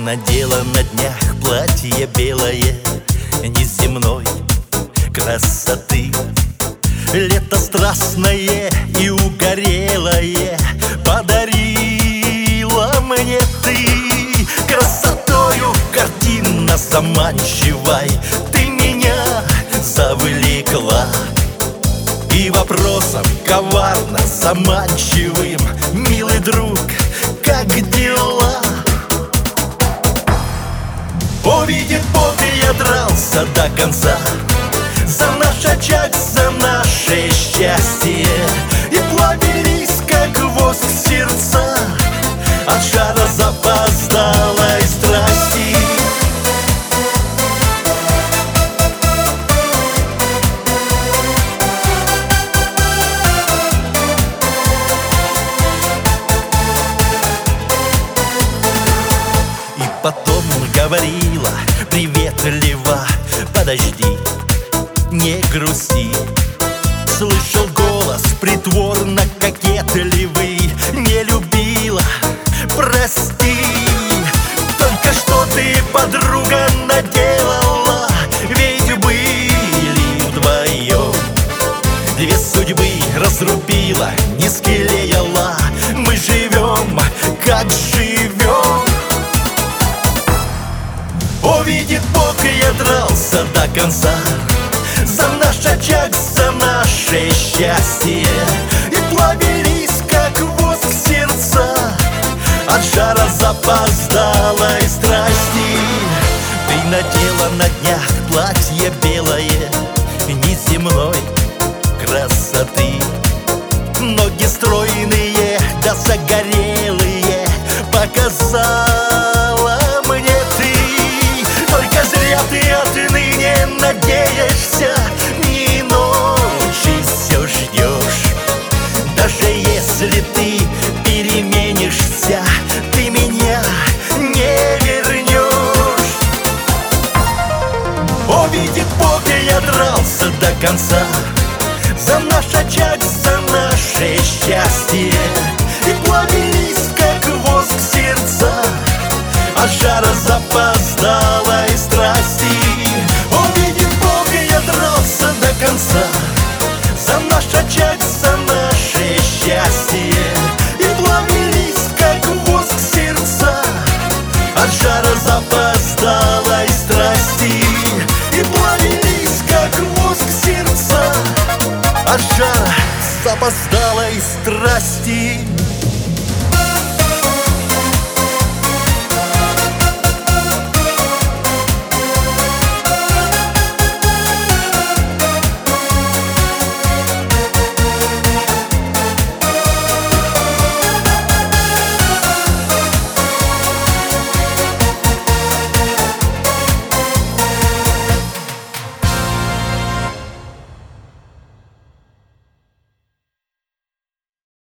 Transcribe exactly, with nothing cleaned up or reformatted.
надела на днях платье белое неземной красоты. Лето страстное и угорелое подарила мне ты. Красотою картина заманчивой ты меня завлекла. И вопросом коварно заманчивым: милый друг, как дела? Увидит Бог, я дрался до конца за наш очаг, за наше счастье. И плавились, как воск, сердца от жара запоздалой страсти. И потом говорила приветливо: подожди, не грусти. Слышал голос притворно кокетливый: не любила, прости. Только что ты, подруга, наделала, ведь были вдвоем. Две судьбы разрубила, не склеила. Мы живем, как живем. Увидит Бог, я дрался до конца за наш очаг, за наше счастье. И плавились, как воск, сердца от жара запоздалой страсти. Ты надела на днях платье белое неземной красоты. Ноги стройные да загорелые показала мне ты. Только зря ты отныне надеешься, ни ночи все ждешь. Даже если ты переменишься, ты меня не вернешь. Увидит Бог, я дрался до конца за наш очаг, за наше счастье. И плавились, как воск, сердца от жара запоздалой страсти. Увидит Бог, я дрался до конца за наш очаг, за наше счастье. И плавились, как воск, сердца от жара запоздалой страсти. И плавились, как воск, сердца от жара запоздалой страсти.